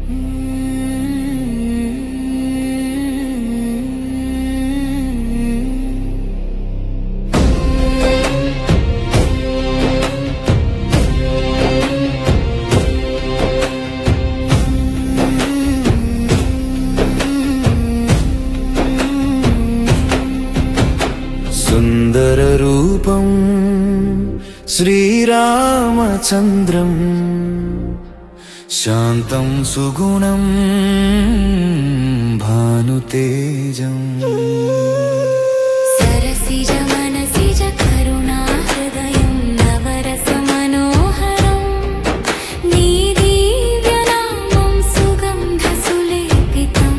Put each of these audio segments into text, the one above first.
సుందర రూపం శ్రీరామచంద్రం శాంతం సుగుణం భానుతేజం సరసిజ మనసిజ కరుణా హృదయం నవరస మనోహరం నీ దివ్య నామం సుగంధ సులేపితం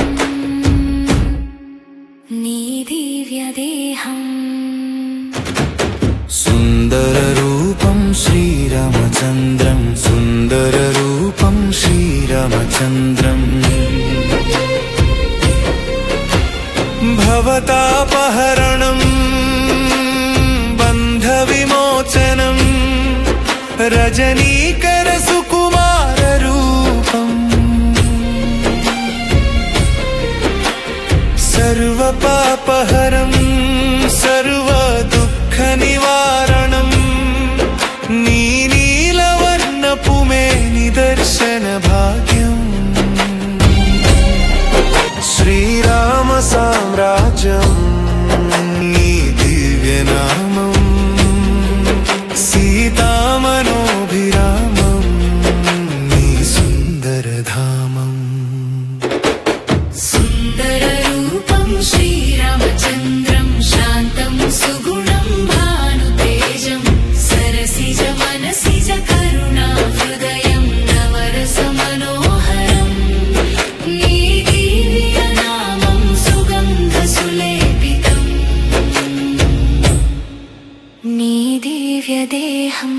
నీ దివ్య దేహం సుందర రూపం శ్రీరామచంద్రం సుందర రూపం శ్రీరామచంద్రం భవతాపహరణం బంధ విమోచనం రజనీకర సుకుమార రూపం సర్వ పాపహరం సర్వ దుఃఖ నివారణం నీ నీలవర్ణపు మే నిదర్శన భాగ్యం శ్రీరామ సామ్రాజ్యం నీ దివ్య నామం సీతామనోభిరామం నీ సుందర ధామం సుందర రూపం శ్రీరామచంద్రం శాంతం సుగుణం భానుతేజం సరసిజ మనసిజ కరుణా హృదయం నవరస మనోహరం నీ దివ్య నామం సుగంధ సులేపితం నీ దివ్య దేహం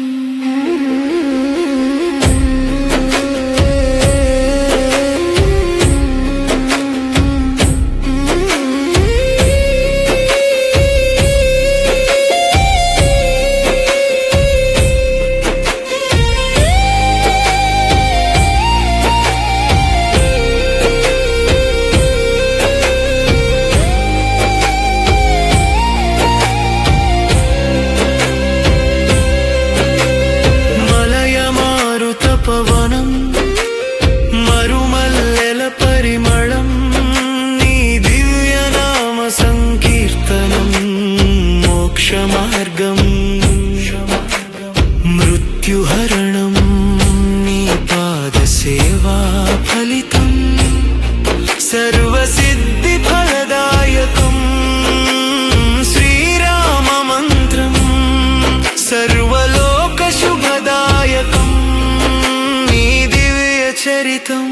పవనం మరుమల్లెల పరిమళం నీ దివ్య నామ సంకీర్తనం మోక్ష మార్గం మృత్యుహరణం నీ పాద సేవా ఫలితం సర్వసిద్ధి ఫలదాయకం శ్రీరామ మంత్రం సర్వలోక శుభదాయకం చరితం